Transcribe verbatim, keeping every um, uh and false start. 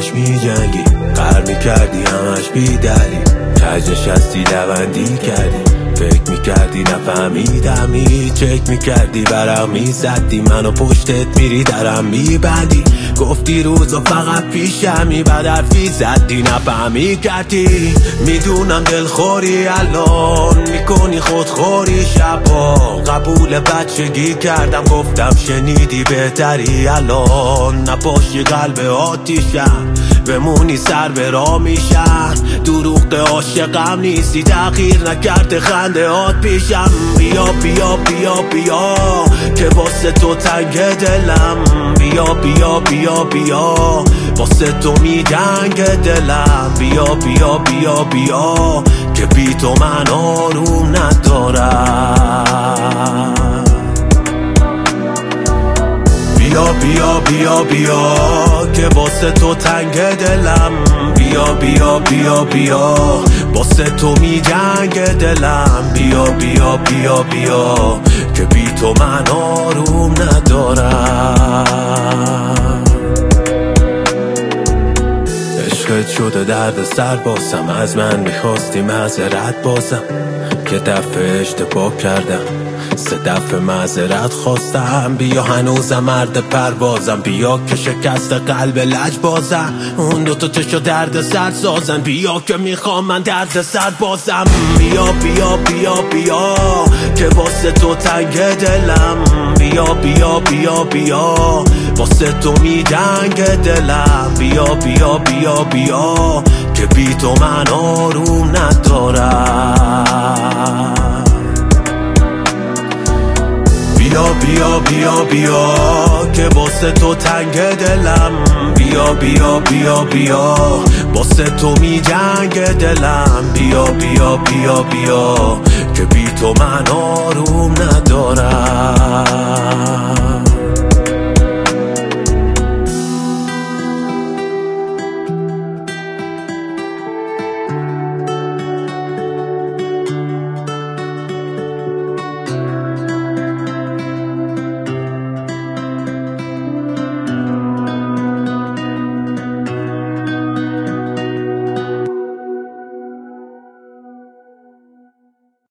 همش می جنگی، قهر می کردی همش بی دلیل، کج نشستی لبندی کردی، فکر می کردی نفهمیدمی، چک می کردی برم می زدی، منو پشتت میری درم می بندی، گفتی روزا فقط پیشمی، بعد حرفی زدی نفهمی کردی. میدونم دلخوری الان میکنی خودخوری شبا، قبول بچگی کردم گفتم شنیدی بهتری الان، نباشی قلب آتیشم بمونی سر به راه میشن، دروغ عاشقم نیستی تغییر نکرده خنده هات پیشم. بیا بیا بیا بیا که واسه تو تنگ دلم، بیا بیا بیا بیا واسه تو می جنگ دلم، بیا بیا بیا بیا که بی تو من آروم ندارم. بیا بیا بیا بیا که واسه تو تنگ دلم، بیا بیا بیا بیا واسه تو می جنگ دلم، بیا بیا بیا بیا که بی تو من آروم ندارم. عشقت شده درد سر باسم، از من میخواستی معذرت بازم، که دفعه اشتباه کردم سه دفعه معذرت خواستم، بیا هنوزم مرد پروازم، بیا که شکست قلب لج بازم، اون دوتا چشو درد سر سازن، بیا که میخوام من درد سر بازم. بیا بیا بیا بیا که واسه تو تنگ دلم، بیا بیا بیا بیا واسه تو می جنگ دلم، بیا بیا بیا بیا که بی تو من آروم ندارم. بیا بیا بیا بیا که واسه تو تنگ دلم، بیا بیا بیا بیا واسه تو می جنگ دلم، بیا بیا بیا بیا که بی تو من